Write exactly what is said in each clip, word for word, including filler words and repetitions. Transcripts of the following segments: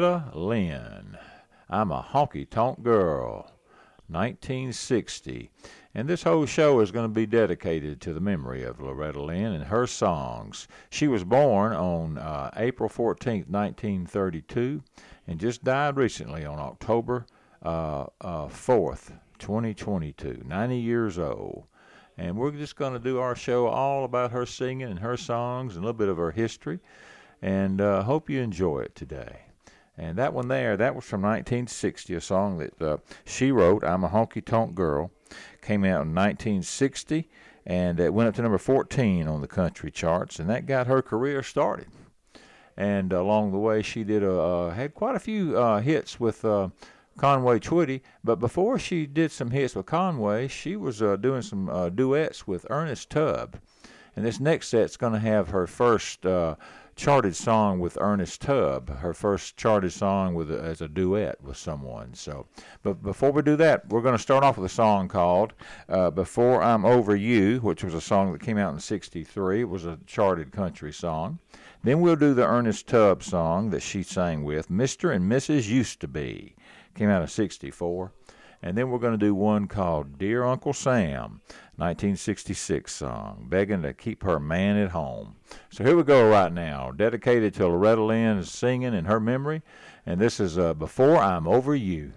Loretta Lynn. I'm a honky-tonk girl, nineteen sixty. And this whole show is going to be dedicated to the memory of Loretta Lynn and her songs. She was born on uh, April fourteenth, nineteen thirty-two, and just died recently on October uh, uh, fourth, twenty twenty-two, ninety years old. And we're just going to do our show all about her singing and her songs and a little bit of her history. And uh, hope you enjoy it today. And that one there, that was from nineteen sixty, a song that uh, she wrote, I'm a Honky-Tonk Girl. Came out in nineteen sixty, and it went up to number fourteen on the country charts, and that got her career started. And along the way, she did a, uh, had quite a few uh, hits with uh, Conway Twitty, but before she did some hits with Conway, she was uh, doing some uh, duets with Ernest Tubb. And this next set's going to have her first uh, charted song with Ernest Tubb, her first charted song with as a duet with someone. So, but before we do that, we're going to start off with a song called uh, Before I'm Over You, which was a song that came out in sixty-three. It was a charted country song. Then we'll do the Ernest Tubb song that she sang with, Mister and Missus Used to Be. Came out in sixty-four. And then we're going to do one called Dear Uncle Sam, nineteen sixty-six song, begging to keep her man at home. So here we go right now, dedicated to Loretta Lynn singing in her memory. And this is uh, Before I'm Over You.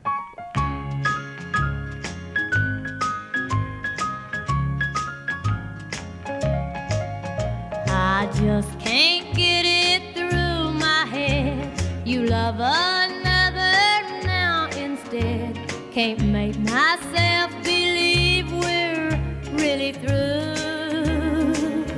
I just can't get it through my head. You love another now instead. Can't make myself believe we're really through.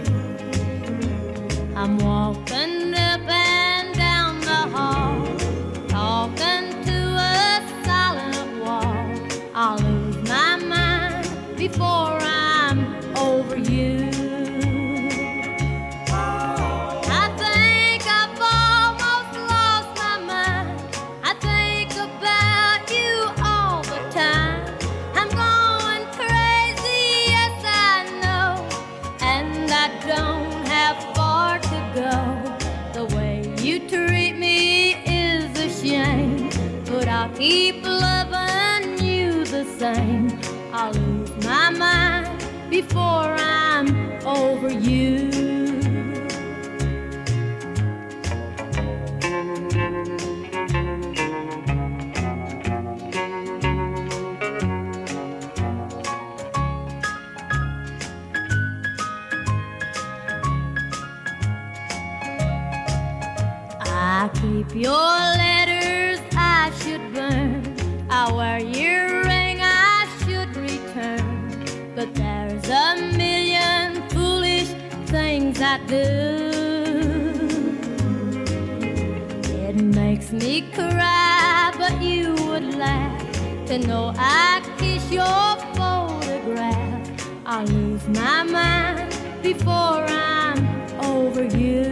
I'm walking up and down the hall, talking to a silent wall. I'll lose my mind before I'm over you. I'll keep loving you the same. I'll lose my mind before I'm over you. I keep your letters I should burn. I wear your ring I should return. But there's a million foolish things I do. It makes me cry, but you would laugh to know I kiss your photograph. I'll lose my mind before I'm over you.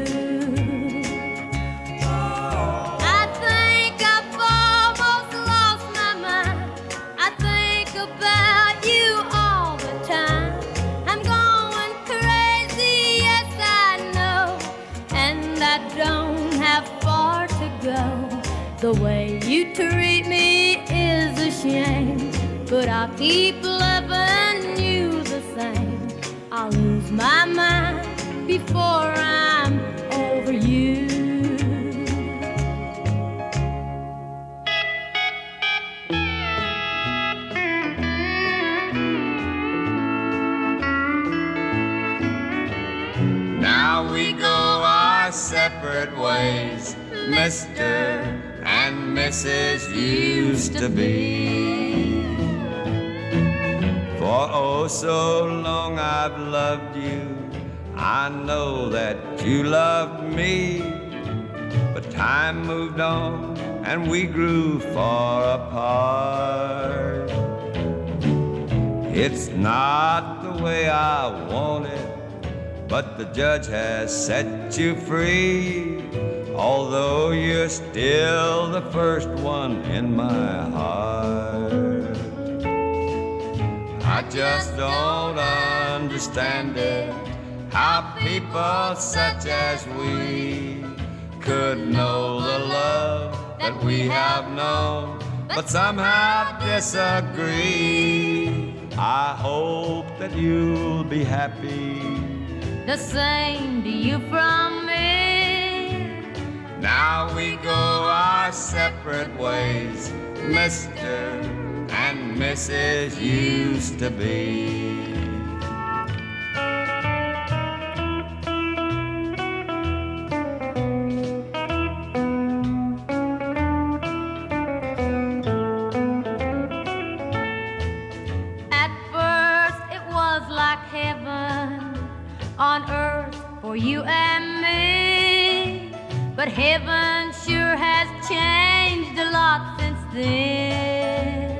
The way you treat me is a shame, but I'll keep loving you the same. I'll lose my mind before I'm over you. Now we go our separate ways, Mister and Missus used to be. For oh so long I've loved you, I know that you loved me. But time moved on and we grew far apart. It's not the way I want it, but the judge has set you free. Although you're still the first one in my heart. I just don't understand it, how people such as we could know the love that we have known, but somehow disagree. I hope that you'll be happy. The same to you from me. Now we go our separate ways, Mister and Missus used to be. On earth for you and me, but heaven sure has changed a lot since then.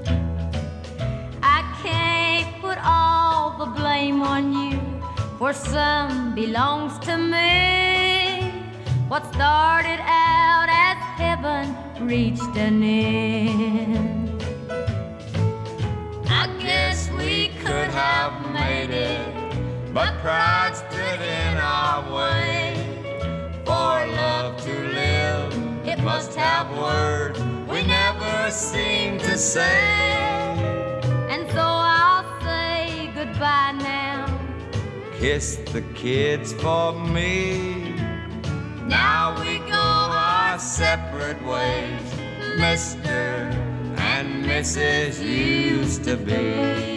I can't put all the blame on you, for some belongs to me. What started out as heaven reached an end. I guess we could have made it, but pride stood in our way. For love to live, it must have words we never seem to say. And so I'll say goodbye now. Kiss the kids for me. Now we go our separate ways, Mister and Missus used to be.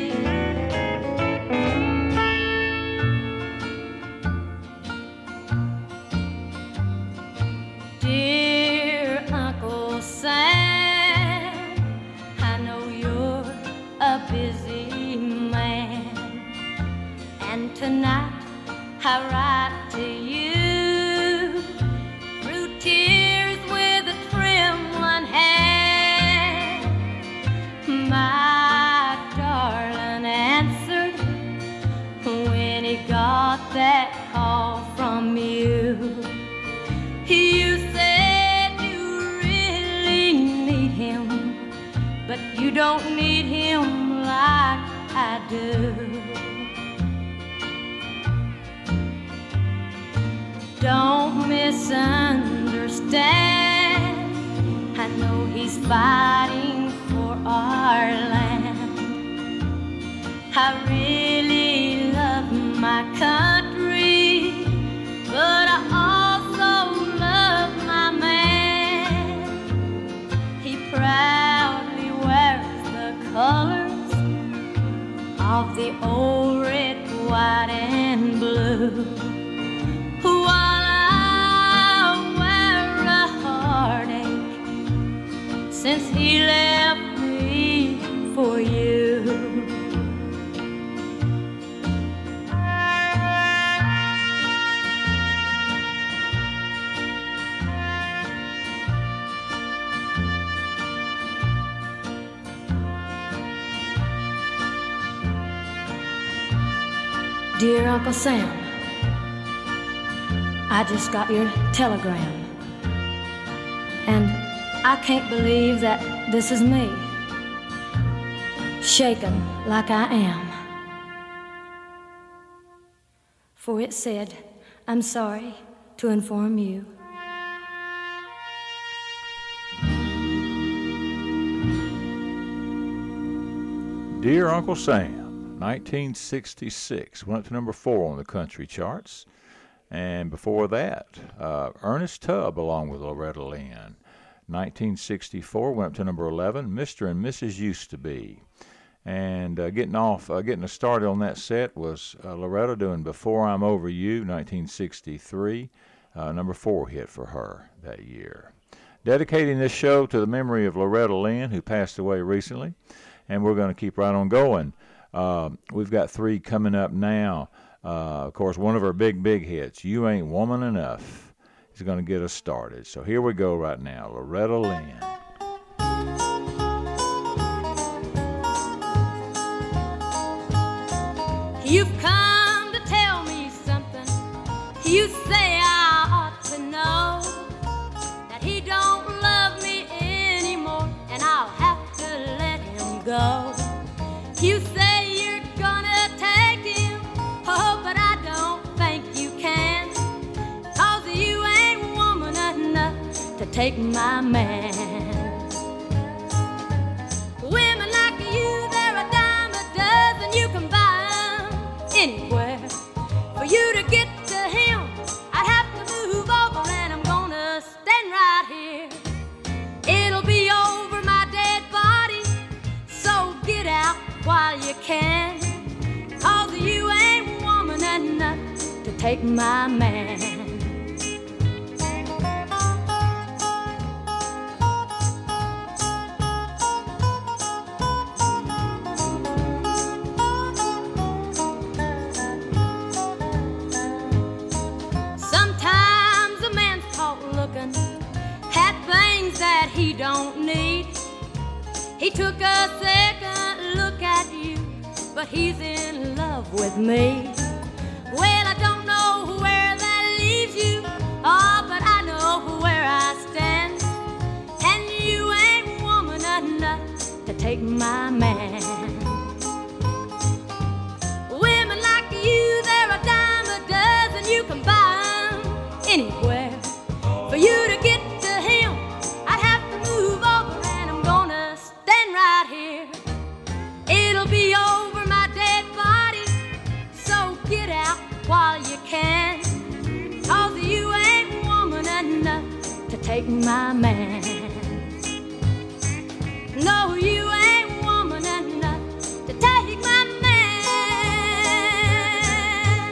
Tonight I write to you through tears with a trembling hand. My darling answered when he got that call from you. You said you really need him, but you don't need him like I do. Don't misunderstand. I know he's fighting for our land. I really love my country, but I also love my man. He proudly wears the colors of the old red, white, and blue. Since he left me for you. Dear Uncle Sam, I just got your telegram, and I can't believe that this is me, shaken like I am. For it said, I'm sorry to inform you. Dear Uncle Sam, nineteen sixty-six, went up to number four on the country charts. And before that, uh, Ernest Tubb along with Loretta Lynn. nineteen sixty-four went up to number eleven, Mister and Missus Used to Be. And uh, getting off, uh, getting us started on that set was uh, Loretta doing Before I'm Over You, nineteen sixty-three, uh, number four hit for her that year. Dedicating this show to the memory of Loretta Lynn, who passed away recently, and we're going to keep right on going. Uh, we've got three coming up now. Uh, of course, one of her big, big hits, You Ain't Woman Enough, is going to get us started. So here we go right now, Loretta Lynn. You've come to tell me something. You say I ought to know that he don't love me anymore, and I'll have to let him go. You say you're gonna take him, oh, but I don't think you can, 'cause you ain't woman enough to take my man. Women like you, they're a dime a dozen. You can buy 'em anywhere. For you to get to him, I'd have to move over, and I'm gonna stand right here. It'll be over my dead body, so get out while you can. 'Cause you ain't woman enough to take my man. Sometimes a man's caught looking at things that he don't need. He took a second look at you, but he's in love with me. Well, I don't know where that leaves you, oh, but I know where I stand. And you ain't woman enough to take my man. Women like you, they're a dime a dozen. You can buy 'em anywhere. For you to get to him, I'd have to move over, and I'm gonna stand right here. It'll be over my dead body, so get out while you can. 'Cause you ain't woman enough to take my man. No, you ain't woman enough to take my man.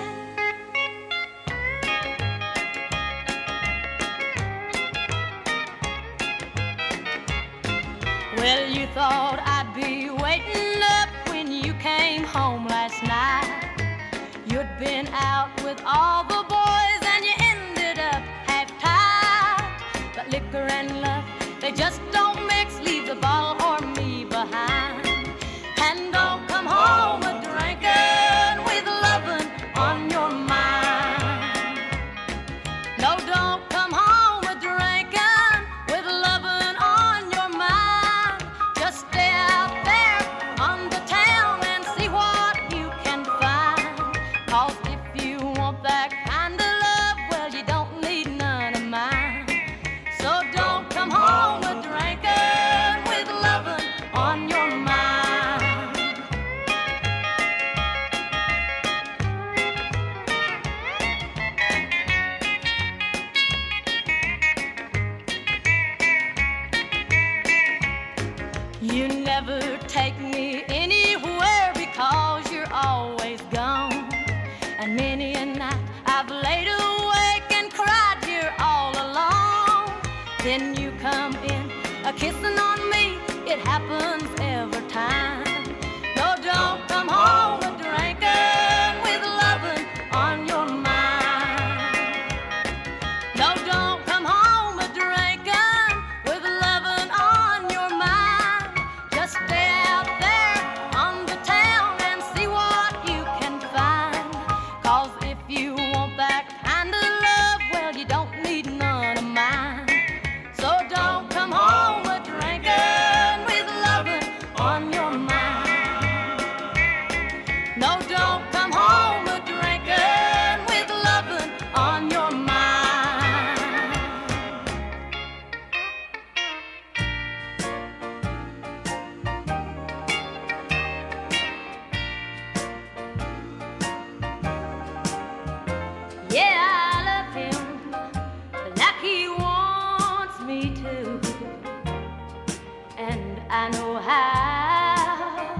Well, you thought I'd be waiting up when you came home last night. You'd been out with all the boys and you ended up half-tied. But liquor and love, they just don't mix. Leave the bottle or me behind. And don't come home a drinking with loving on your mind. No, don't come home a drinking with loving on your mind. Just stay out there on the town and see what you can find. 'Cause if you want that kind of love, well, you don't need none of mine. So don't come home a drinking with loving on your mind. You never take me anywhere because you're always gone. And many a night I've laid awake and cried here all alone. Then you come in a kissing on me, it happens every time. No, don't come home a drinking with loving on your mind. No, don't come home a drinking with loving on your mind. Just stay out there on the town and see what you can find. 'Cause if you want that kind of love, well, you don't need none of mine. So don't come home a drinking with loving on your mind. No, don't come home a drinking with loving on your mind. Yeah, I love him like he wants me to, and I know how.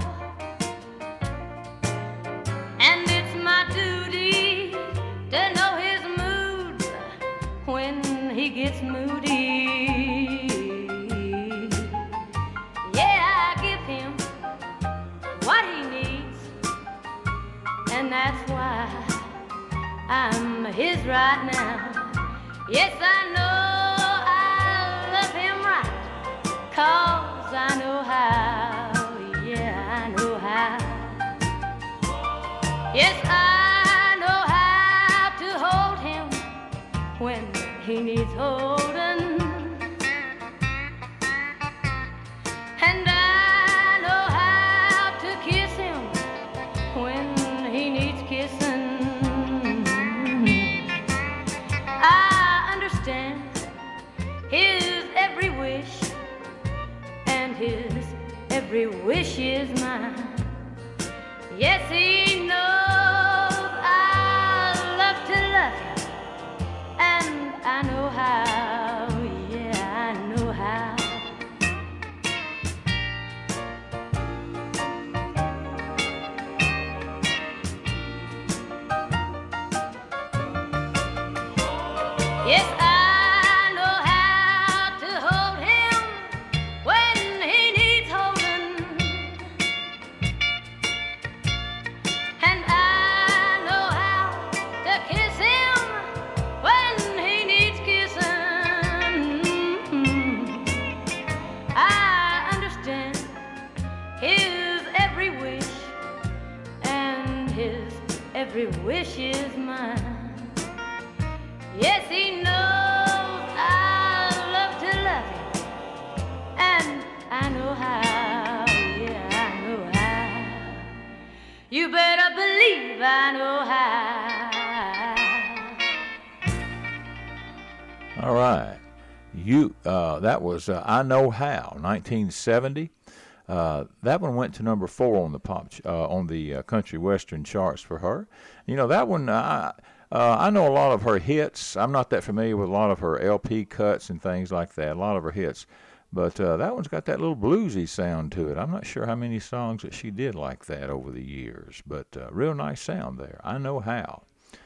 And it's my duty to know his moods when he gets moody. Yeah, I give him what he needs, and that's why I'm his right now. Yes, I know I love him right, 'cause I know how. Yeah, I know how. Yes, I know how to hold him when he needs holding. And I know how to kiss him when he needs kissing. I understand his his every wish is mine. Yes, he knows I love to love him, and I know how, yeah, I know how. Yes, I every wish is mine. Yes, he knows I love to love him, and I know how, yeah, I know how. You better believe I know how. All right. You, uh, that was uh, I Know How, nineteen seventy. Uh, that one went to number four on the pop ch- uh, on the uh, country western charts for her. You know, that one, uh, uh, I know a lot of her hits. I'm not that familiar with a lot of her L P cuts and things like that, a lot of her hits. But uh, that one's got that little bluesy sound to it. I'm not sure how many songs that she did like that over the years, but uh, real nice sound there. I Know How.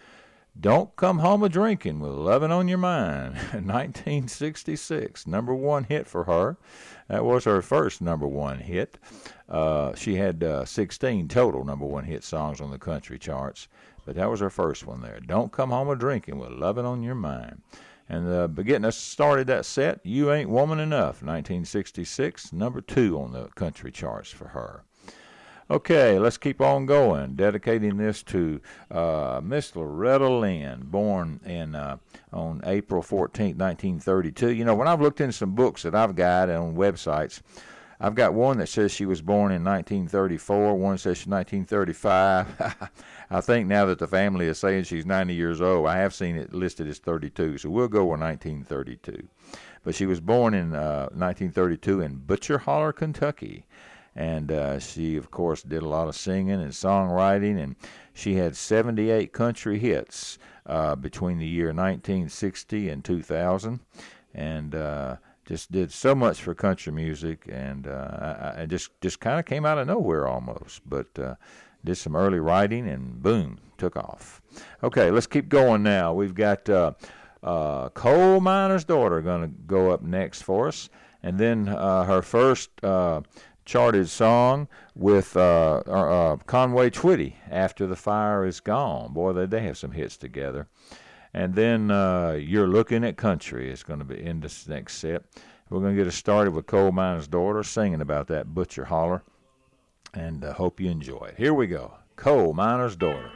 Don't Come Home a Drinking with Lovin' on Your Mind, nineteen sixty-six, number one hit for her. That was her first number one hit. Uh, she had uh, sixteen total number one hit songs on the country charts, but that was her first one there. Don't Come Home a Drinking with Lovin' on Your Mind. And uh, getting us started that set, You Ain't Woman Enough, nineteen sixty-six, number two on the country charts for her. Okay, let's keep on going. Dedicating this to uh, Miss Loretta Lynn, born in uh, on April fourteenth, nineteen thirty-two. You know, when I've looked in some books that I've got on websites, I've got one that says she was born in nineteen thirty-four, one says she's nineteen thirty-five. I think now that the family is saying she's ninety years old, I have seen it listed as thirty-two, so we'll go with nineteen thirty-two. But she was born in uh, nineteen thirty-two in Butcher Holler, Kentucky. And uh, she, of course, did a lot of singing and songwriting, and she had seventy-eight country hits uh, between the year nineteen sixty and two thousand, and uh, just did so much for country music, and uh, I, I just, just kind of came out of nowhere almost, but uh, did some early writing, and boom, took off. Okay, let's keep going now. We've got uh, uh, Coal Miner's Daughter going to go up next for us, and then uh, her first Uh, charted song with uh, uh, Conway Twitty, After the Fire Is Gone. Boy, they, they have some hits together. And then uh, You're Looking at Country is going to be in this next set. We're going to get us started with Coal Miner's Daughter, singing about that Butcher Holler, and uh, hope you enjoy it. Here we go. Coal Miner's Daughter.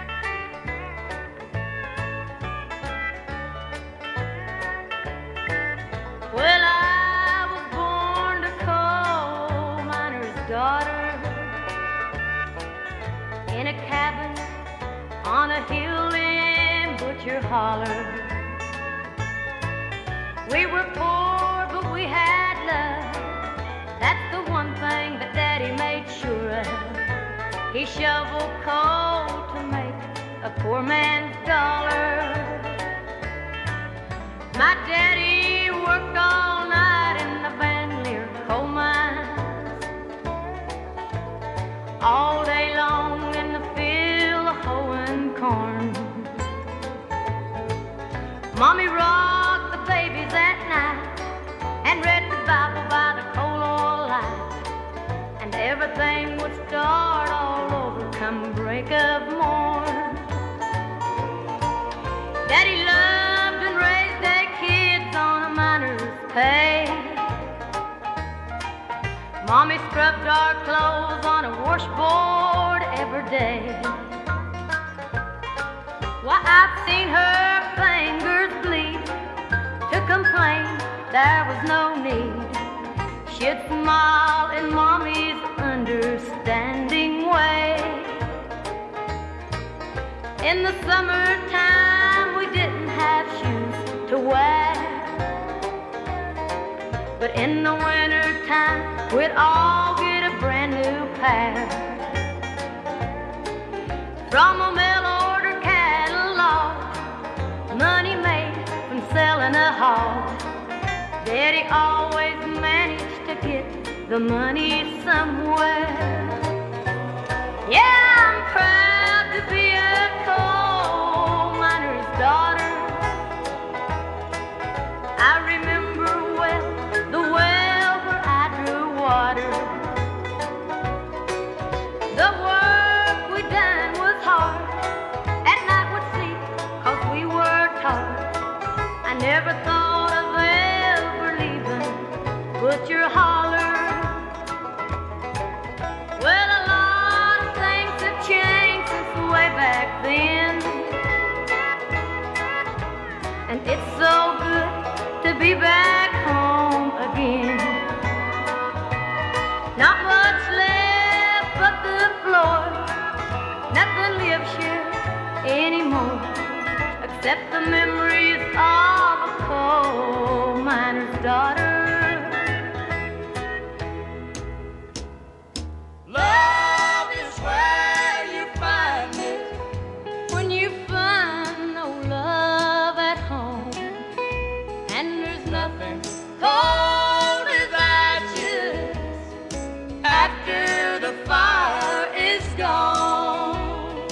Well, I in a cabin on a hill in Butcher Holler. We were poor, but we had love. That's the one thing that Daddy made sure of. He shoveled coal to make a poor man's dollar. My daddy worked all night in the Van Leer coal mine, all day long in the field hoeing corn. Mommy rocked the babies at night and read the Bible by the coal oil light, and everything would start all over come break of morn. Daddy loved and raised their kids on a miner's pay. Mommy scrubbed our clothes on a washboard every day. Why, I've seen her fingers bleed to complain there was no need. She'd smile in Mommy's understanding way. In the summertime we didn't have shoes to wear, but But in the winter time, we'd all get a brand new pair. From a mail order catalog, money made from selling a hog. Daddy always managed to get the money somewhere. Yeah, I'm proud to be a coal miner's daughter. I remember well the well where I drew water. The work we done was hard. At night we'd sleep 'cause we were taught. I never thought of ever leaving Butcher Holler. Well, a lot of things have changed since way back then, and it's so good to be back home again. Not much left but the floor, nothing lives here anymore, except the memories of a coal miner's daughter. Love is where you find it when you find no love at home, and there's nothing cold as ashes after the fire is gone.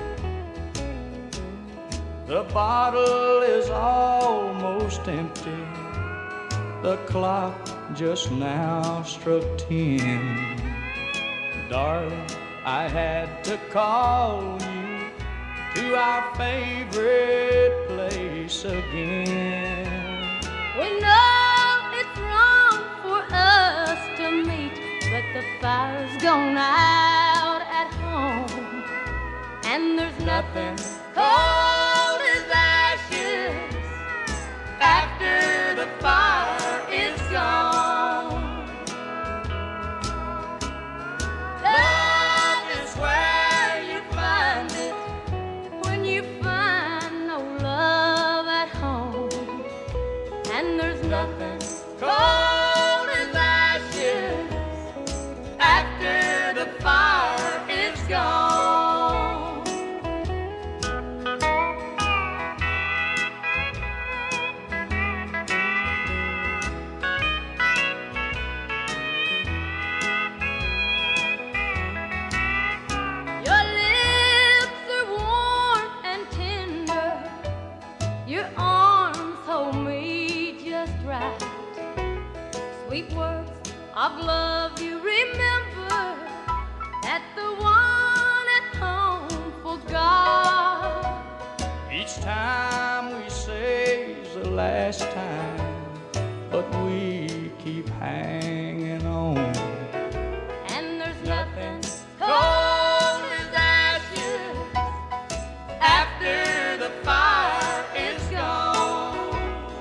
The bottle is almost empty. The clock just now struck ten. Darling, I had to call you to our favorite place again. We know it's wrong for us to meet, but the fire's gone out at home, and there's nothing cold as ashes after the fire is gone. Love is where you find it when you find no love at home, and there's nothing cold as ashes after the fire is gone. Your lips are warm and tender, your arms hold me just right. Sweet words of love you remember that the one at home forgot. Each time we say's the last time, but we keep hanging on. And there's nothing cold as ashes after the fire is gone.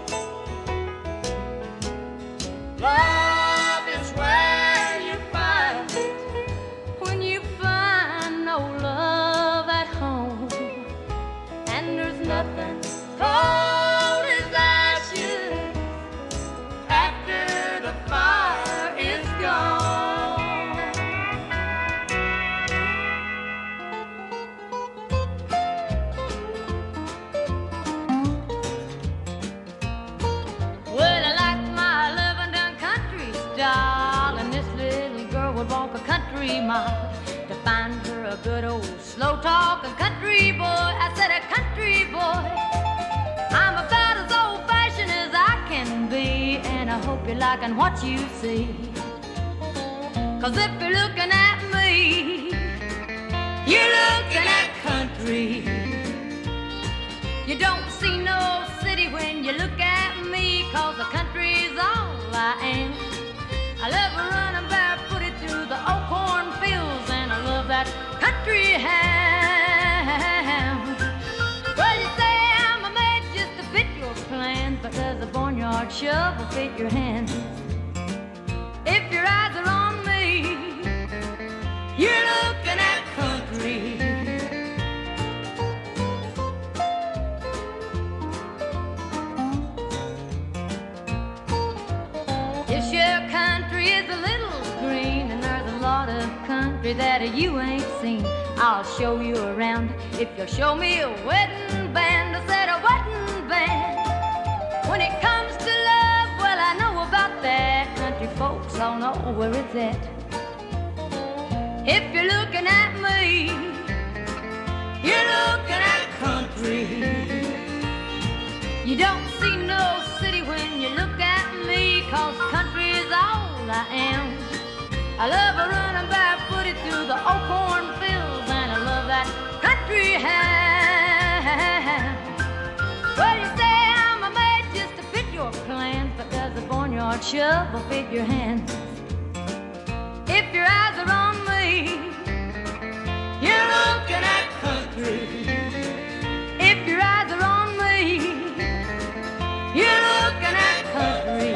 Love is where you find it when you find no love at home, and there's nothing cold as ashes after the fire is gone. Well, I like my loving done country style, and this little girl would walk a country mile to find her a good old slow talking country boy. I said a country boy. I'm about as old fashioned as I can be, and I hope you're liking what you see. 'Cause if you're looking at me, you're looking at country. You don't see no city when you look at me, 'cause the country's all I am. I love running barefooted through the old cornfields, and I love that country ham. Well, you say I'm a man just to fit your plans, but does the barnyard shovel fit your hands? If your eyes are on me, you're looking at country. If she country that you ain't seen. I'll show you around if you'll show me a wedding band. I said a wedding band. When it comes to love, well, I know about that. Country folks all know where it's at. If you're looking at me, you're looking at country. You don't see no city when you look at me, 'cause country is all I am. I love a running barefooted through the old cornfields, and I love that country ham. Well, you say I'm a made just to fit your plans, but does the barnyard shovel fit your hands? If your eyes are on me, you're looking at country. If your eyes are on me, you're looking at country.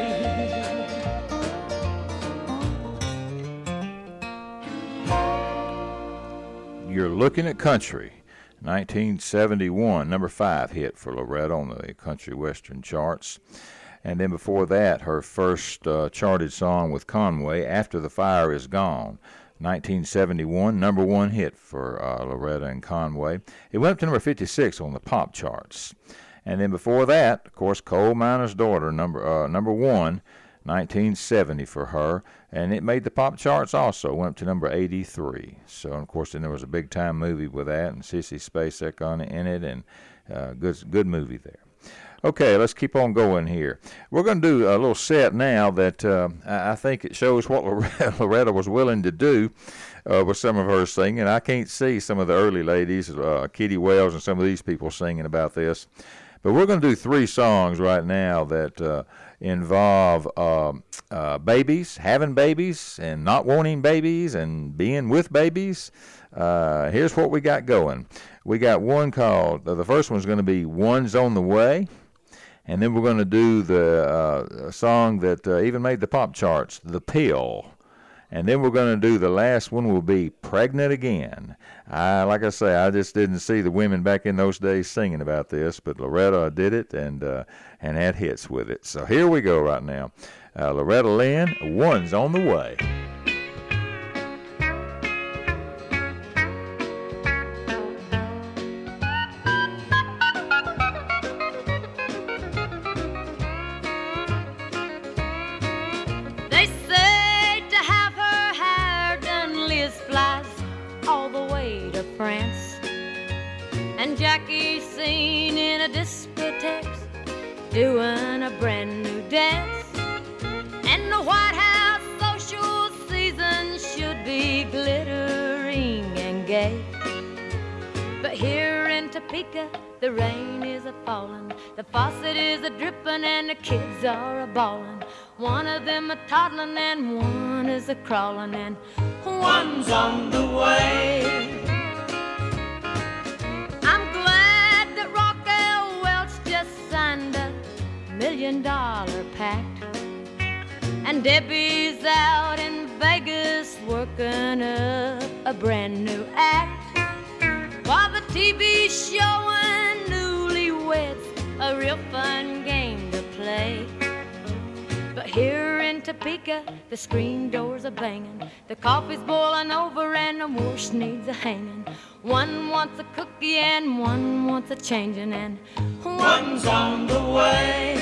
You're Looking at Country, nineteen seventy-one, number five hit for Loretta on the country western charts. And then before that, her first uh, charted song with Conway, After the Fire Is Gone, nineteen seventy-one, number one hit for uh, Loretta and Conway. It went up to number fifty-six on the pop charts. And then before that, of course, Coal Miner's Daughter, number uh, number one, nineteen seventy for her. And it made the pop charts also, went up to number eighty-three. So, of course, then there was a big-time movie with that, and Sissy Spacek on in it, and uh, good, good movie there. Okay, let's keep on going here. We're going to do a little set now that uh, I think it shows what Loretta, Loretta was willing to do uh, with some of her singing. I can't see some of the early ladies, uh, Kitty Wells and some of these people singing about this. But we're going to do three songs right now that uh, involve uh, uh, babies, having babies, and not wanting babies, and being with babies. Uh, here's what we got going. We got one called, uh, the first one's going to be One's on the Way. And then we're going to do the uh, song that uh, even made the pop charts, The Pill. And then we're going to do the last one will be Pregnant Again. I, like I say, I just didn't see the women back in those days singing about this, but Loretta did it and uh, and had hits with it. So here we go right now. Uh, Loretta Lynn, One's on the Way. Jackie seen in a discotheque doing a brand new dance, and the White House social season should be glittering and gay. But here in Topeka the rain is a falling, the faucet is a dripping, and the kids are a bawling. One of them a toddling and one is a crawling, and one's on the way. I'm glad that Raquel Welch just signed a million dollar pact, and Debbie's out in Vegas working up a brand new act, while the T V showing newlyweds a real fun game to play. But here in Topeka, the screen doors are banging, the coffee's boiling over, and the wash needs a hanging. One wants a cookie and one wants a changing, and one's on the way.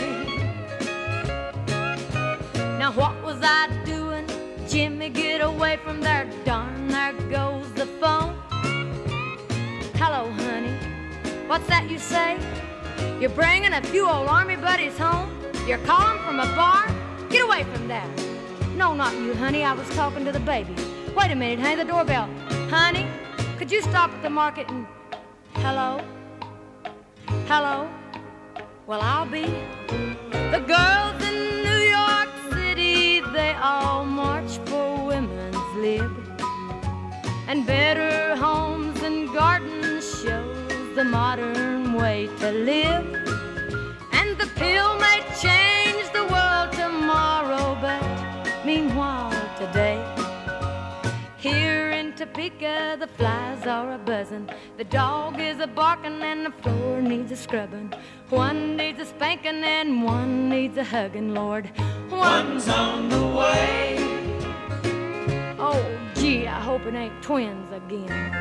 Now what was I doing? Jimmy, get away from there, darn, there goes the phone. Hello, honey, what's that you say? You're bringing a few old army buddies home? You're calling from a bar? Get away from there. No, not you, honey, I was talking to the baby. Wait a minute, honey, the doorbell. Honey, could you stop at the market and... Hello? Hello? Well, I'll be. The girls in New York City, they all march for women's lib, and better homes and gardens shows the modern way to live. And the pill may change the world tomorrow, but meanwhile today, here in Topeka the flies are a buzzing, the dog is a barking, and the floor needs a scrubbing. One needs a spanking and one needs a hugging, Lord. One's on the way. Oh, gee, I hope it it ain't twins again.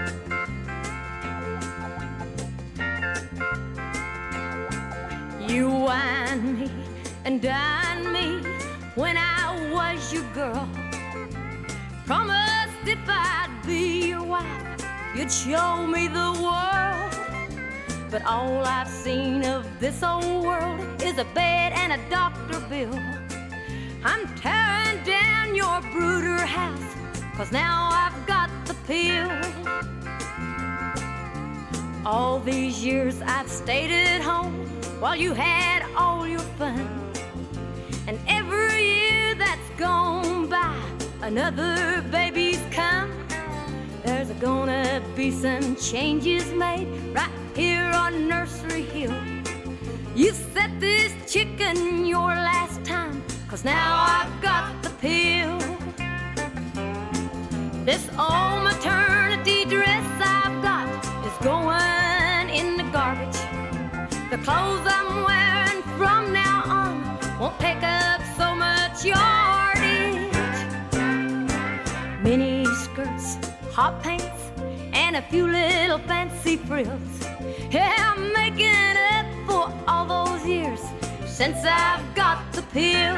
You whined me and dined me when I was your girl. Promised if I'd be your wife, you'd show me the world. But all I've seen of this old world is a bed and a doctor bill. I'm tearing down your brooder house, 'cause now I've got the pill. All these years I've stayed at home while you had all your fun. And every year that's gone by, another baby's come. There's gonna be some changes made right here on Nursery Hill. You set this chicken your last time, 'cause now I've got the pill. This old maternity dress I've got is going in the garbage. The clothes I'm wearing from now on won't take up so much yardage. Mini skirts, hot pants, and a few little fancy frills. Yeah, I'm making up for all those years since I've got the pill.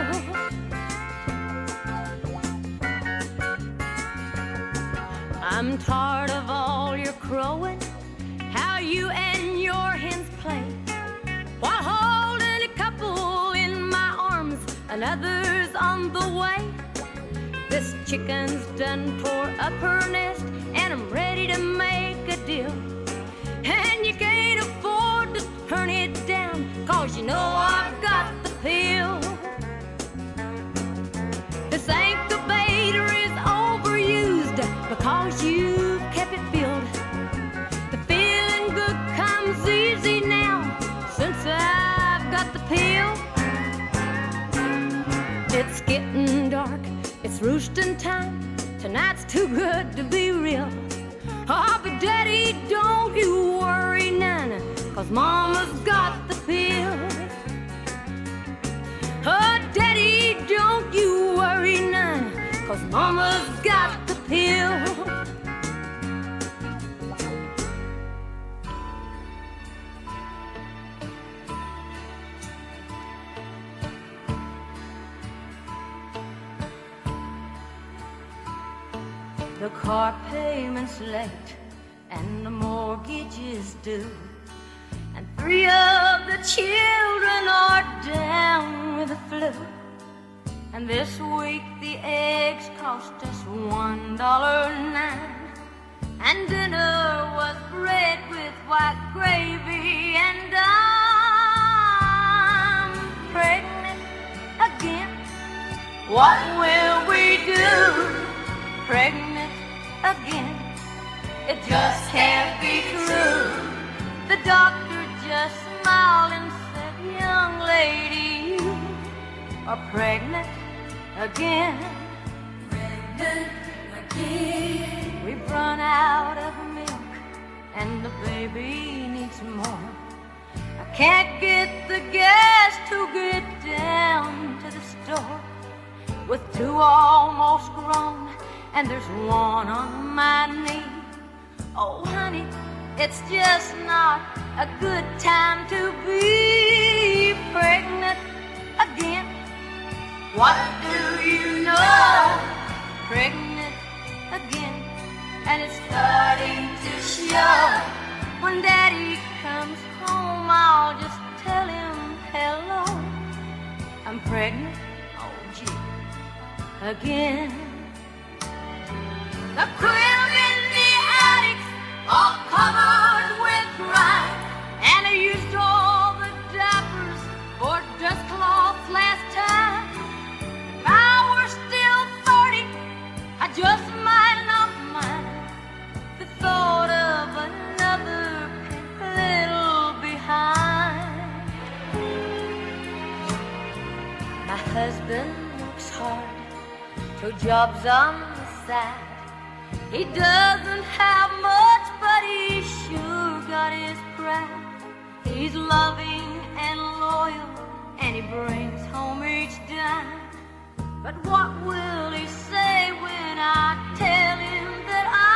I'm tired of all your crowing, how you and your hens play, while holding a couple in my arms, another's on the way. This chicken's done tore up her nest, and I'm ready to make a deal. And you can't afford to turn it down, 'cause you know I've got the pill. This incubator is overused because you've kept it filled. The feeling good comes easy now since I've got the pill. It's getting dark, it's roosting time. Tonight's too good to be real. Oh, but Daddy, don't you worry none, 'cause Mama's got the pill. Oh, Daddy, don't you worry none, 'cause Mama's got the pill. The car payment's late and the mortgage is due, and three of the children are down with the flu. And this week the eggs cost us one dollar nine, and dinner was bread with white gravy, and I'm pregnant again. What will we do? Pregnant again. It just can't be true. The doctor just smiled and said, young lady, you are pregnant again. Pregnant again. We've run out of milk and the baby needs more. I can't get the gas to get down to the store. With two almost grown and there's one on my knee. Oh, honey, it's just not a good time to be pregnant again. What do you know? Pregnant again. And it's starting to show. When Daddy comes home, I'll just tell him hello. I'm pregnant, oh gee, again. The crib in the attic's all covered with grime, and I used all the diapers for dust cloths last time. If I were still thirty, I just might not mind the thought of another pink little behind. My husband works hard, two jobs on the side. He doesn't have much, but he's sure got his pride. He's loving and loyal, and he brings home each dime. But what will he say when I tell him that I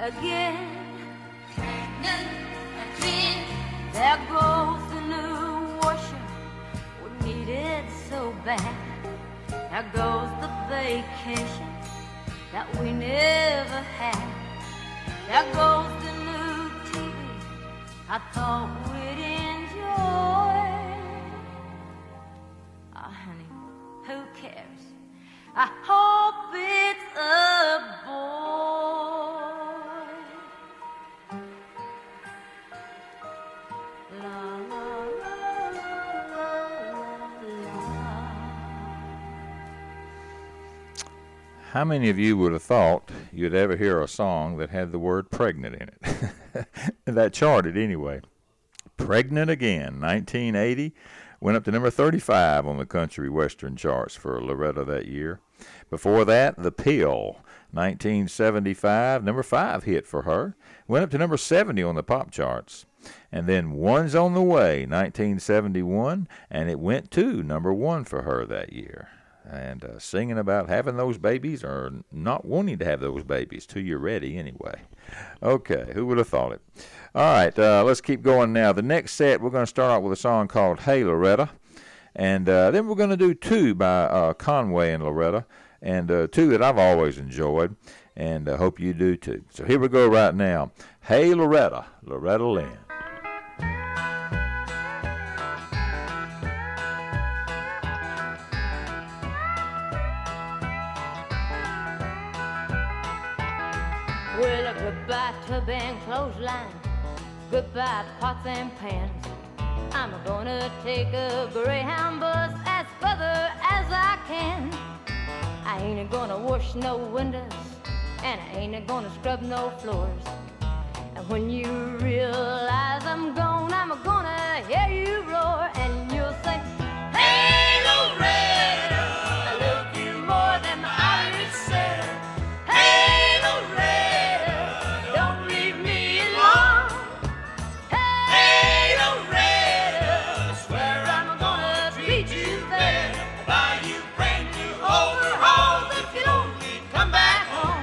again. Again. There goes the new washer we needed so bad. There goes the vacation that we never had. There goes the new T V I thought we'd enjoy. Oh, honey, who cares? I hope it's a boy. La, la, la, la, la, la. How many of you would have thought you'd ever hear a song that had the word pregnant in it? That charted anyway. Pregnant Again, nineteen eighty, went up to number thirty-five on the country western charts for Loretta that year. Before that, The Pill, nineteen seventy-five, number five hit for her. Went up to number seventy on the pop charts. And then One's on the Way, nineteen seventy-one, and it went to number one for her that year. And uh, singing about having those babies or not wanting to have those babies till you're ready anyway. Okay, who would have thought it? All right, uh, let's keep going now. The next set, we're going to start out with a song called Hey Loretta. And uh, then we're going to do two by uh, Conway and Loretta. And uh, two that I've always enjoyed. And I uh, hope you do too. So here we go right now. Hey Loretta, Loretta Lynn. Well, goodbye tub and clothesline, goodbye pots and pans. I'm gonna take a Greyhound bus as further as I can. I ain't gonna wash no windows, and I ain't gonna scrub no floors. And when you realize I'm gone, I'm gonna hear you roar, and you'll say, hey Loretta, I love you more than the Irish said. Hey Loretta, don't leave me alone. Hey Loretta, I swear I'm gonna treat you better, buy you brand new overalls if you'd only come back home.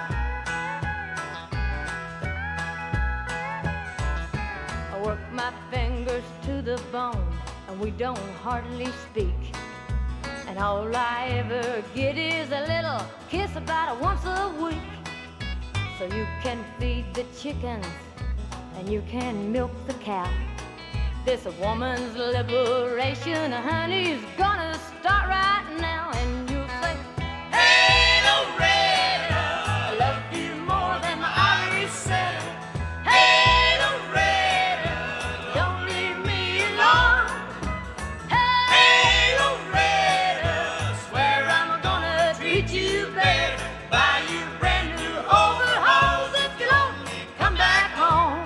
I work my fingers to the bone, and we don't hardly speak. And all I ever get is a little kiss about once a week. So you can feed the chickens and you can milk the cow. This woman's liberation, honey's gonna start right now. And you'll say, hey Loretta, I love you more than the Irish said. Hey Loretta, don't leave me alone. Hey Loretta, I swear I'm gonna treat you better, buy you brand new overalls if you'll only come back home.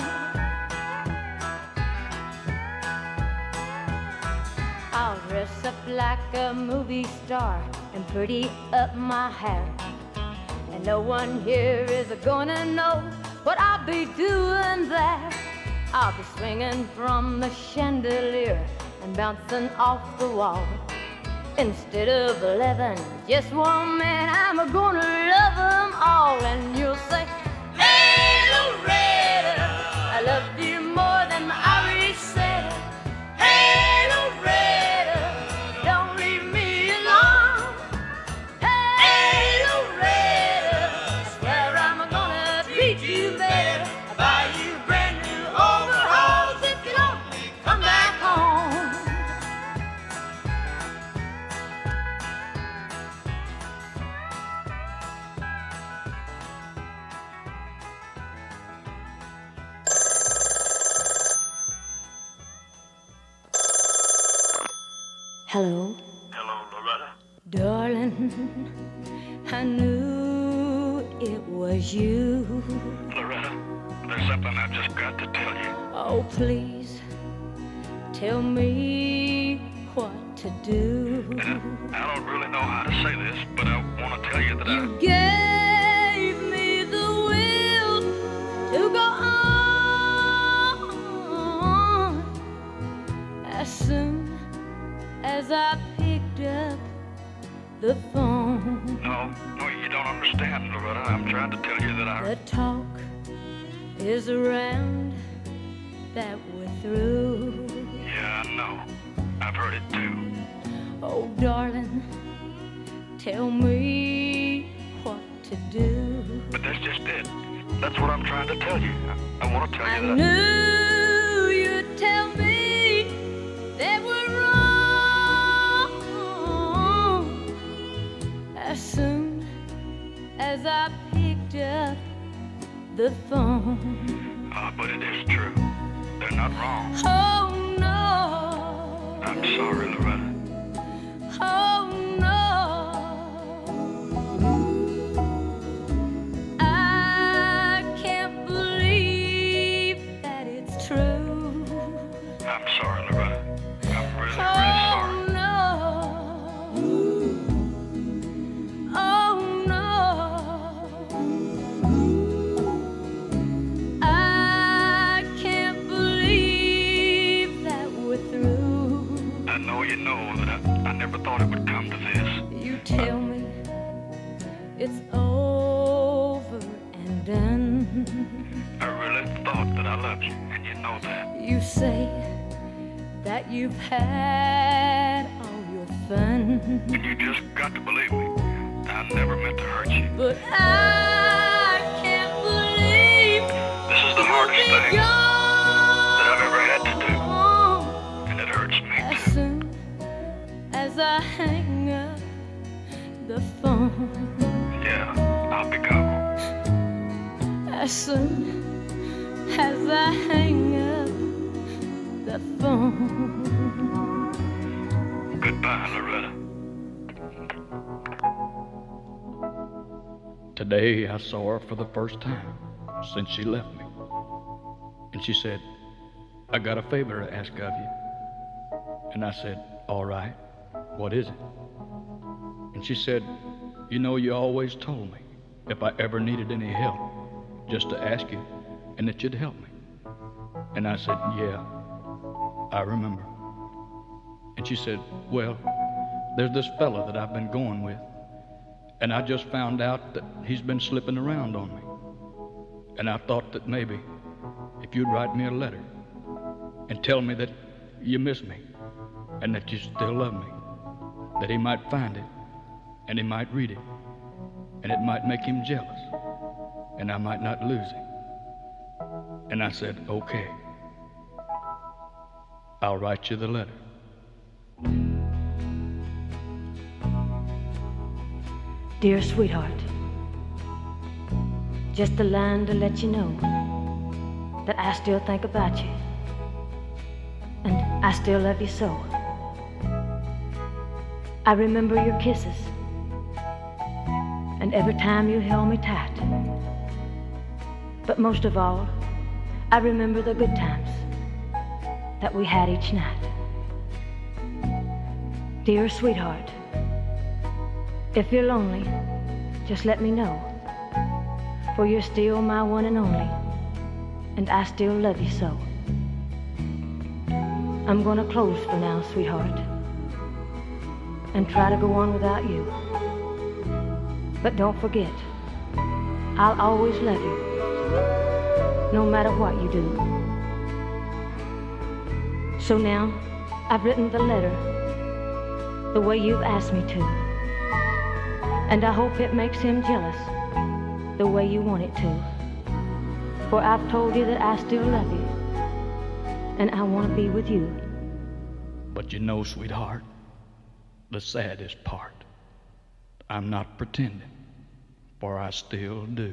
I'll dress up like a movie star and pretty up my hair. And no one here is gonna know what I'll be doing there. I'll be swinging from the chandelier and bouncing off the wall. Instead of eleven, just one man, I'm gonna love them all. And you'll say, hey Loretta, I love you more than the Irish said. Hey Loretta, don't leave me alone. Hey Loretta, I swear I'm gonna treat you better, buy you brand new overalls if you'll only come back home. Hello, Hello, Loretta. darling, I knew it was you. Loretta, there's something I've just got to tell you. Oh, please, tell me what to do. And I don't really know how to say this, but I want to tell you that You I... gave me the will to go on. As soon as I picked up the phone, No, no, you don't understand, Loretta. I'm trying to tell you that I... the talk is around that we're through. Yeah, I know. I've heard it too. Oh, darling, tell me what to do. But that's just it. That's what I'm trying to tell you. I, I want to tell I you that. knew you'd tell me that we're wrong as soon as I picked up the phone. Uh, but it is true. They're not wrong. Oh no. I'm sorry, Loretta. Oh no. I can't believe that it's true. I'm sorry, Loretta. I'm really, really Oh sorry. no. Oh no. I can't believe that we're through. I know you know that I, I never thought it would come to this. You tell me it's over and done. I really thought that I loved you, and you know that. You say that you've had all your fun, And you just got to believe me. I never meant to hurt you. but I can't believe This is the hardest you'll be thing that I've ever had to do, gone. and it hurts me As too. soon as I hang up the phone, Yeah, I'll be gone. as soon as I hang up the phone. Goodbye, Loretta. Today I saw her for the first time since she left me. And she said, I got a favor to ask of you. And I said, all right, what is it? And she said, you know, you always told me if I ever needed any help, just to ask you and that you'd help me. And I said, yeah, I remember. And she said, well, there's this fella that I've been going with, and I just found out that he's been slipping around on me. And I thought that maybe if you'd write me a letter and tell me that you miss me and that you still love me, that he might find it and he might read it, and it might make him jealous, and I might not lose him. And I said, okay, I'll write you the letter. Dear sweetheart, just a line to let you know that I still think about you, and I still love you so. I remember your kisses, and every time you held me tight. But most of all, I remember the good times that we had each night. Dear sweetheart, if you're lonely, just let me know, for you're still my one and only, and I still love you so. I'm gonna close for now, sweetheart, and try to go on without you. But don't forget, I'll always love you, no matter what you do. So now, I've written the letter the way you've asked me to. And I hope it makes him jealous the way you want it to. For I've told you that I still love you, and I want to be with you. But you know, sweetheart, the saddest part, I'm not pretending, for I still do.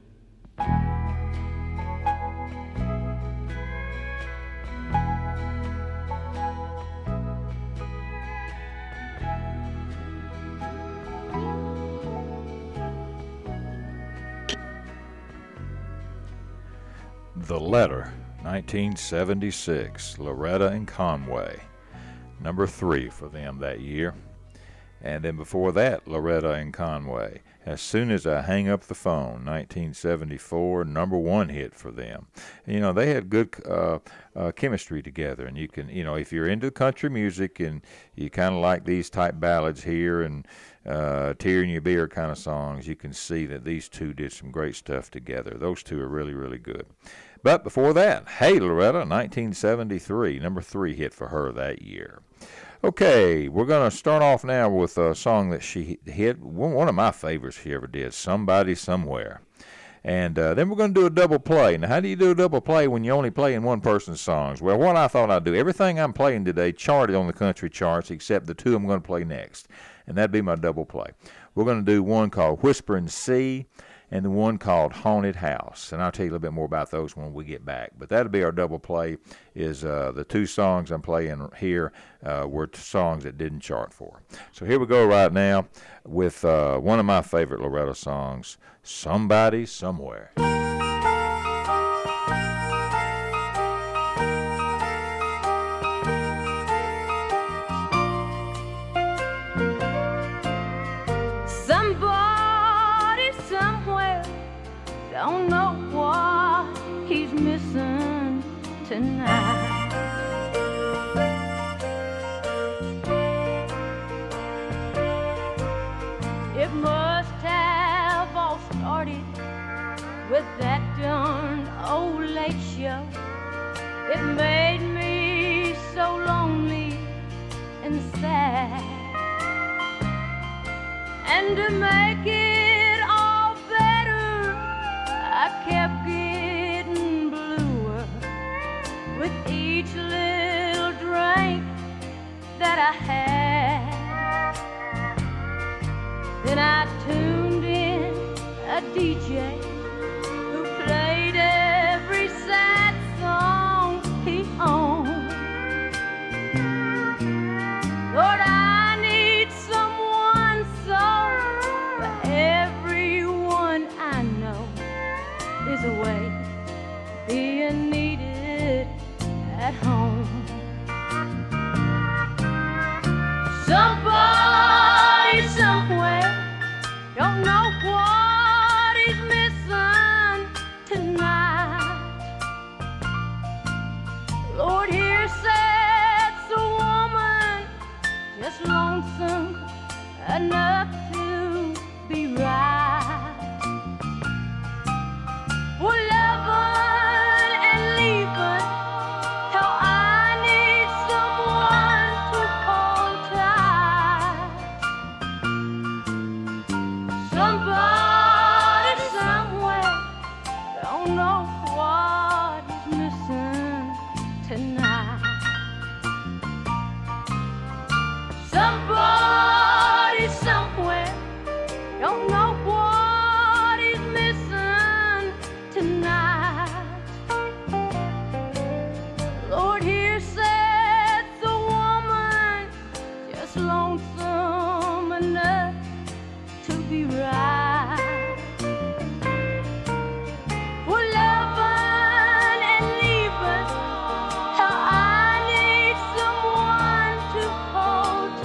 The Letter, nineteen seventy-six, Loretta and Conway, number three for them that year. And then before that, Loretta and Conway. As Soon as I Hang Up the Phone, nineteen seventy-four, number one hit for them. And, you know, they had good uh, uh, chemistry together. And you can, you know, if you're into country music and you kind of like these type ballads here and uh, tear in your beer kind of songs, you can see that these two did some great stuff together. Those two are really, really good. But before that, Hey Loretta, nineteen seventy-three, number three hit for her that year. Okay, we're going to start off now with a song that she hit, one of my favorites she ever did, Somebody Somewhere. And uh, then we're going to do a double play. Now, how do you do a double play when you're only playing one person's songs? Well, what I thought I'd do, everything I'm playing today charted on the country charts except the two I'm going to play next. And that'd be my double play. We're going to do one called Whispering Sea and the one called Haunted House. And I'll tell you a little bit more about those when we get back. But that'll be our double play, is uh, the two songs I'm playing here uh, were songs that didn't chart for. So here we go right now with uh, one of my favorite Loretta songs, Somebody Somewhere. Don't know what he's missing tonight. It must have all started with that darn old late show. It made me so lonely and sad. And to make it all better, I kept getting bluer with each little drink that I had. Then I tuned in a D J who played every sad song he owned. Lord, I need someone so, but everyone I know is away, being needed at home. Somebody somewhere don't know what he's missing tonight. Lord, here sits a woman just lonesome enough to be right. For loving and leaving, how I need someone to hold tight. Somebody somewhere don't know what he's missing tonight. Somebody somewhere don't know what he's missing tonight. Lord, here sits a woman just lonesome enough to be right. For loving and leaving, how I need someone to hold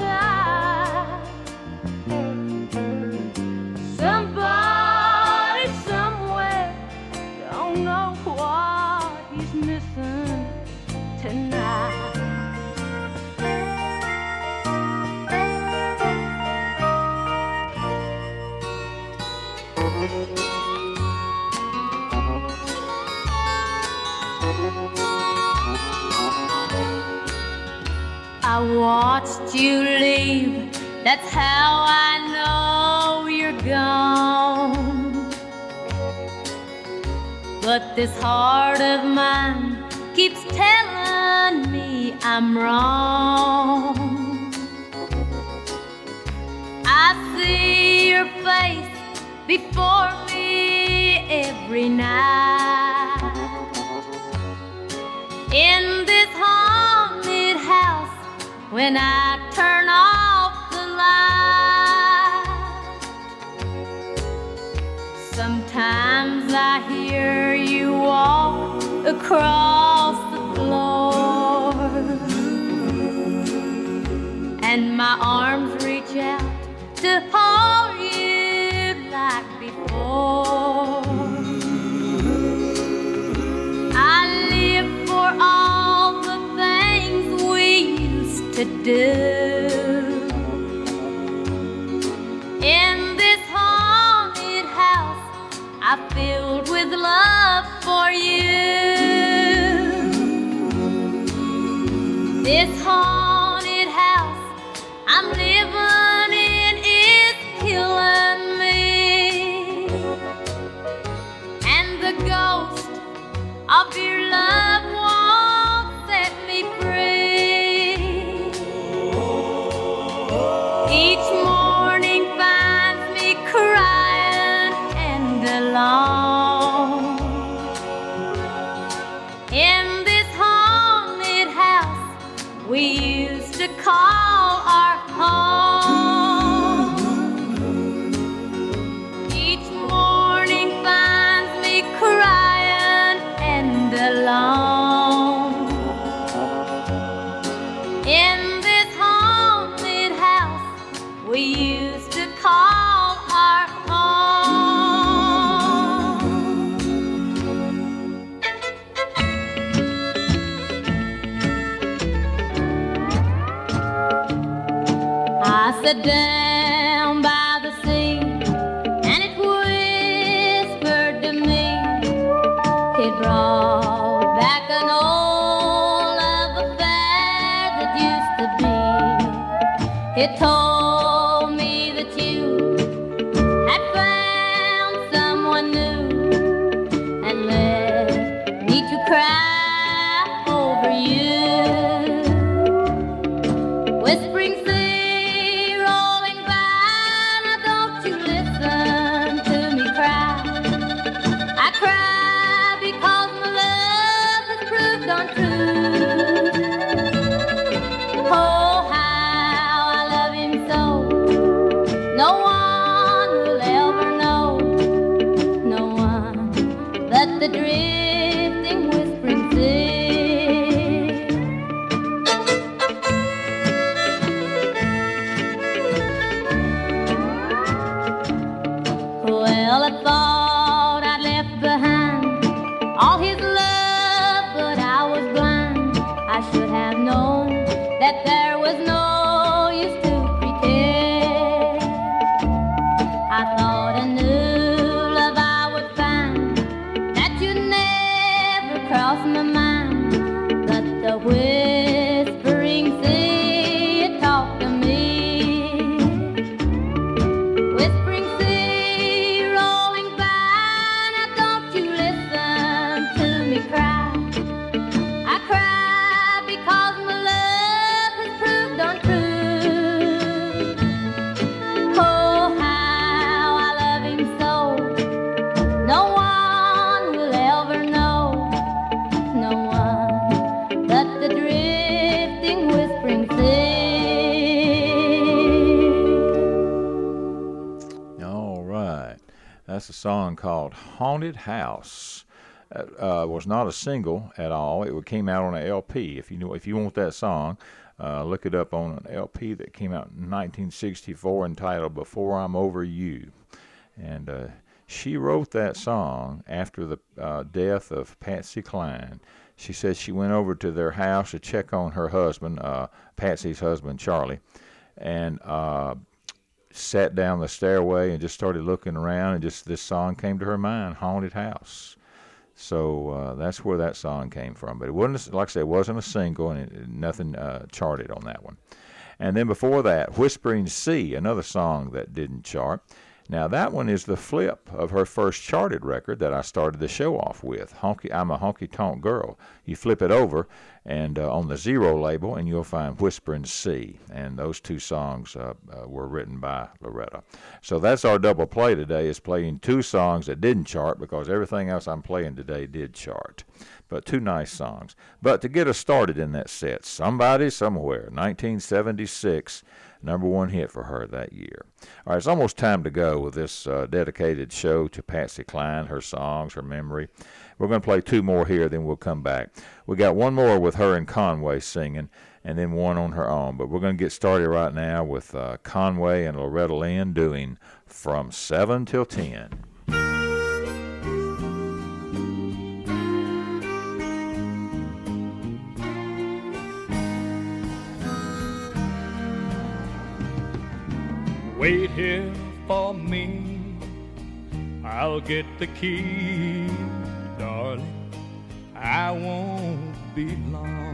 tight. Somebody somewhere don't know what he's missing tonight. I watched you leave, that's how I know you're gone. But this heart of mine keeps telling me I'm wrong. I see your face before me every night. In this haunted house, when I turn off the light, sometimes I hear you walk across the floor, and my arms reach out to hold you like before. I live for all the things we used to do. In this haunted house, I filled with love for you. This haunted house I'm living in is killing me, and the ghost of your love won't set me free. Each morning finds me crying and alone. In this haunted house we used to call our home. Each morning finds me crying and alone. In this haunted house we used to call our home. I sat down by the sea, and it whispered to me. It brought back an old love affair that used to be. It told me that you had found someone new and left me to cry over you. Whispering sea rolling by, now don't you listen to me cry. I cry because my love has proved untrue. Oh, how I love him so, no one will ever know, no one but the drifting, whispering sea. Well, I thought I'd left behind all his love, but I was blind. I should have known that there was no use to pretend. I thought I knew love I would find, that you'd never cross my mind. But the whispering sea, it talked to me. Whispering sea rolling by, now don't you listen to me cry. I cry because my love has proved untrue. Oh, how I love him so, no one will ever know, no one but the drifting, whispering sea. All right. That's a song called Haunted House. It uh, was not a single at all. It came out on an L P. If you know, if you want that song, uh, look it up on an L P that came out in nineteen sixty-four entitled Before I'm Over You. And uh, she wrote that song after the uh, death of Patsy Cline. She said she went over to their house to check on her husband, uh, Patsy's husband, Charlie, and uh, sat down the stairway and just started looking around, and just this song came to her mind, Haunted House. So uh, that's where that song came from. But it wasn't, like I said, it wasn't a single, and it, nothing uh, charted on that one. And then before that, Whispering Sea, another song that didn't chart. Now that one is the flip of her first charted record that I started the show off with, Honky, I'm a Honky Tonk Girl. You flip it over and uh, on the Zero label, and you'll find Whispering Sea. And those two songs uh, uh, were written by Loretta. So that's our double play today, is playing two songs that didn't chart, because everything else I'm playing today did chart. But two nice songs. But to get us started in that set, Somebody Somewhere, nineteen seventy-six, number one hit for her that year. All right, it's almost time to go with this uh, dedicated show to Patsy Cline, her songs, her memory. We're going to play two more here, then we'll come back. We got one more with her and Conway singing, and then one on her own. But we're going to get started right now with uh, Conway and Loretta Lynn doing From seven Till ten. Wait here for me, I'll get the key, darling, I won't be long.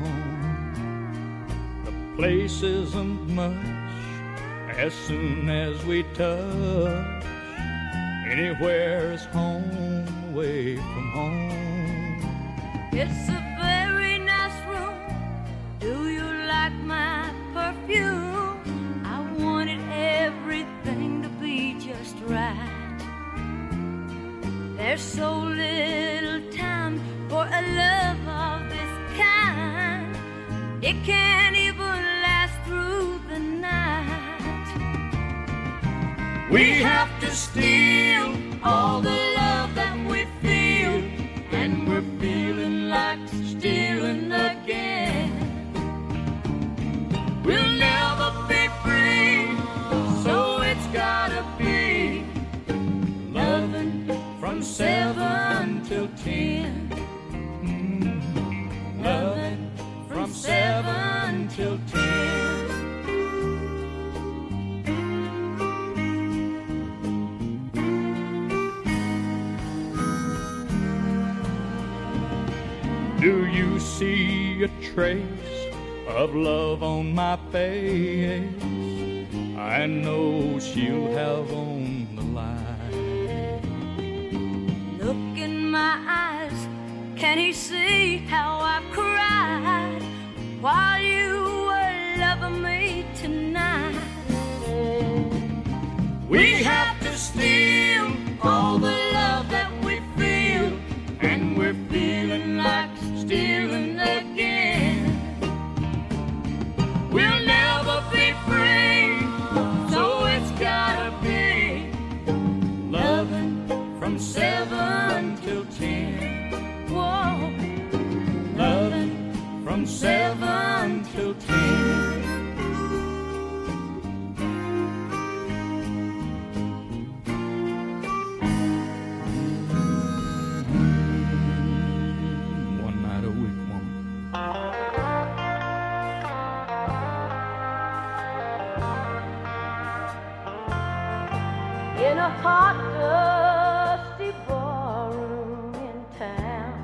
The place isn't much, as soon as we touch, anywhere's home away from home. It's a very nice room. Do you like my perfume? I wanted everything to be just right. There's so little time for a love of this kind. It can't even last through the night. We have to steal all the love that we feel, and we're feeling like stealing again. We'll never be free, so it's gotta be loving from seven till ten. Mm, loving from seven till ten. Do you see a trace of love on my face? I know she'll have on the line. Look in my eyes, can he see how I cried while you were loving me tonight? We have to steal all the love that we feel, and we're feeling like stealing again. We'll never be free, so it's gotta be loving from seven till ten. Whoa, Loving from seven till ten. One night a week, woman. in a hot, dusty barroom in town.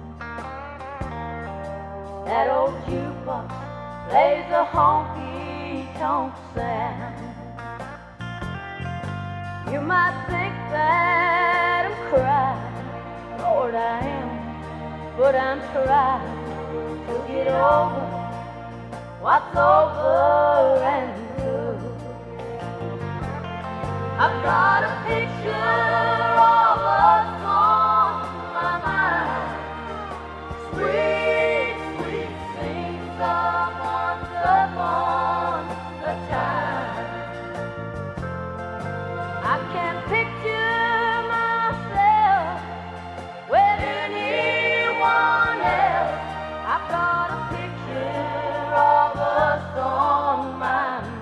That old jukebox plays a honky-tonk sound. You might think that I'm crying, Lord, I am, but I'm trying to get over what's over and through. I've got a picture of us on my mind, sweet, sweet scenes of once upon a time. I can picture myself with anyone else. I've got a picture of us on my mind.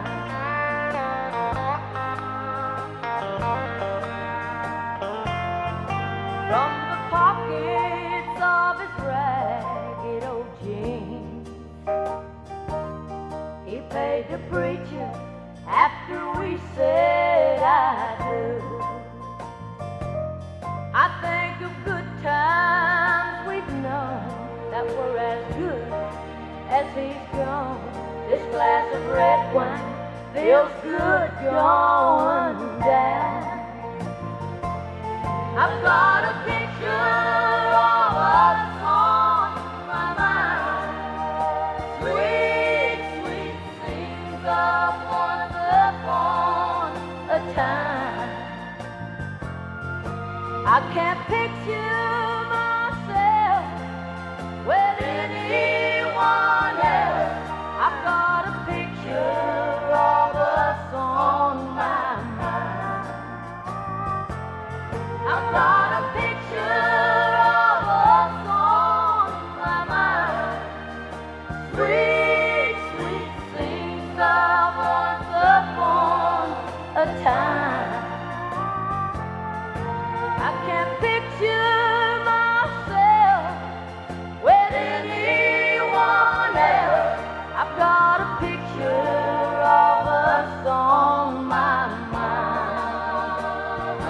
From the pockets of his ragged old jeans, he paid the preacher after we said I do. I think of good times we've known that were as good as he's gone. This glass of red wine feels good going down. I've got a picture of us on my mind, sweet, sweet scenes of once upon a time. I can't picture myself with anyone else. I've got a picture of us on my mind. I've got a picture of us on my mind, sweet. a time. I can't picture myself with anyone else. I've got a picture of us on my mind.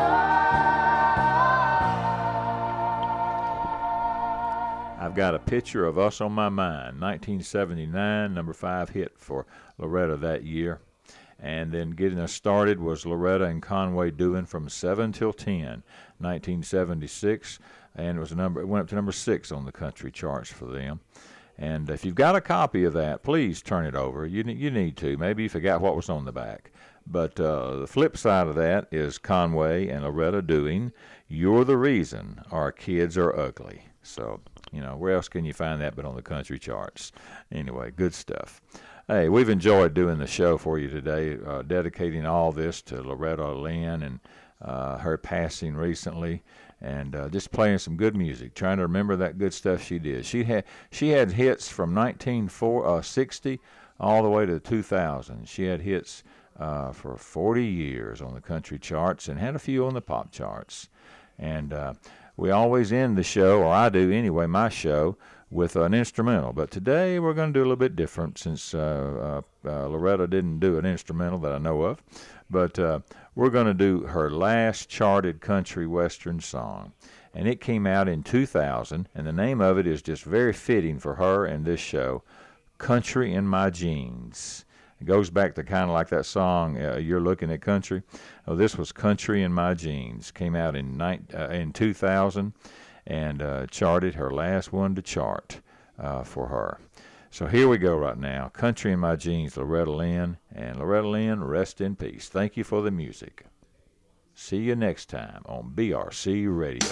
I've got a picture of us on my mind. nineteen seventy-nine, number five hit for Loretta that year. And then getting us started was Loretta and Conway doing From seven Till ten, nineteen seventy-six, and it was a number. It went up to number six on the country charts for them. And if you've got a copy of that, please turn it over. You you need to. Maybe you forgot what was on the back. But uh, the flip side of that is Conway and Loretta doing You're the Reason Our Kids Are Ugly. So, you know, where else can you find that but on the country charts? Anyway, good stuff. Hey, we've enjoyed doing the show for you today, uh, dedicating all this to Loretta Lynn and uh, her passing recently, and uh, just playing some good music, trying to remember that good stuff she did. She had she had hits from nineteen sixty all the way to two thousand. She had hits uh, for forty years on the country charts and had a few on the pop charts. And uh, we always end the show, or I do anyway, my show, with an instrumental. But today we're going to do a little bit different since uh, uh, uh, Loretta didn't do an instrumental that I know of. But uh, we're going to do her last charted country western song. And it came out in two thousand, and the name of it is just very fitting for her and this show, Country in My Jeans. It goes back to kind of like that song, uh, You're Looking at Country. Oh, this was Country in My Jeans. Came out in, ni- uh, in two thousand. And uh, charted her last one to chart uh, for her. So here we go right now. Country in My Jeans, Loretta Lynn. And Loretta Lynn, rest in peace. Thank you for the music. See you next time on B R C Radio.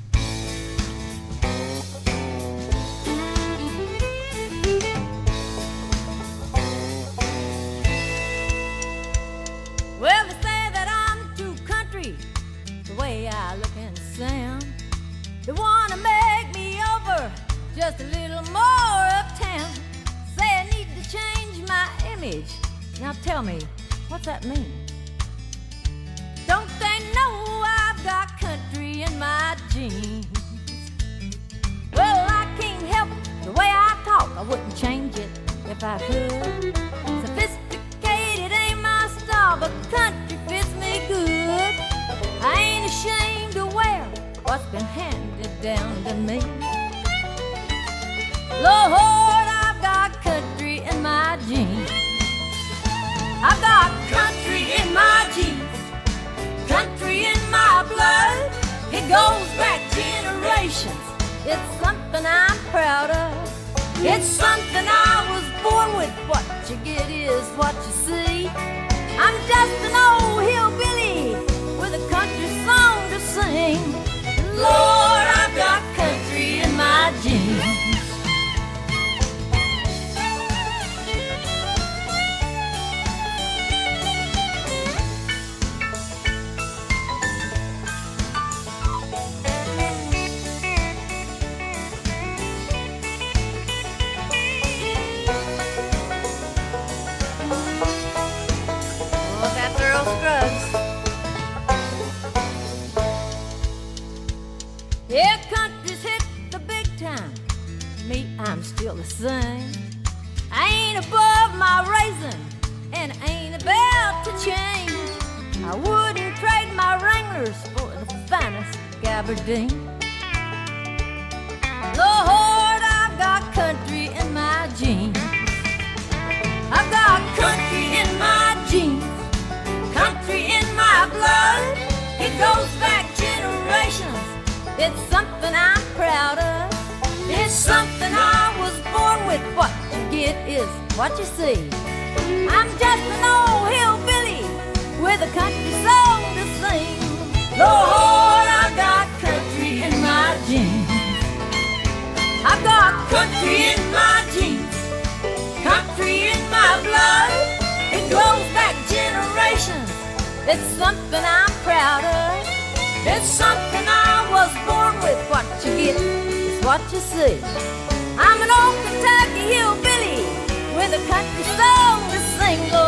Well, they say that I'm too country, the way I look and sound. They wanna make me over just a little more uptown. Say I need to change my image. Now tell me, what's that mean? Don't they know I've got country in my jeans? Well, I can't help the way I talk. I wouldn't change it if I could. Sophisticated ain't my style, but country fits me good. I ain't ashamed to wear what's been handed down to me. Lord, I've got country in my jeans. I've got country in my jeans, country in my blood. It goes back generations. It's something I'm proud of. It's something I was born with. What you get is what you see. I'm just an old hillbilly with a country song to sing. Lord, I've got country in my jeans. Oh, that's Earl Scruggs. Yeah, country's hit the big time. Me, I'm still the same. I ain't above my raisin, and I ain't about to change. I wouldn't trade my Wranglers for the finest gabardine. Lord, I've got country in my jeans. I've got country in my jeans, country in my blood. It goes back generations. It's something I'm proud of. It's something I was born with. What you get is what you see. I'm just an old hillbilly with a country song to sing. Lord, I've got country in my jeans. I've got country in my jeans, country in my blood. It goes back generations. It's something I'm proud of. It's something I was born with. What you get is what you see. I'm an old Kentucky hillbilly with a country song to sing.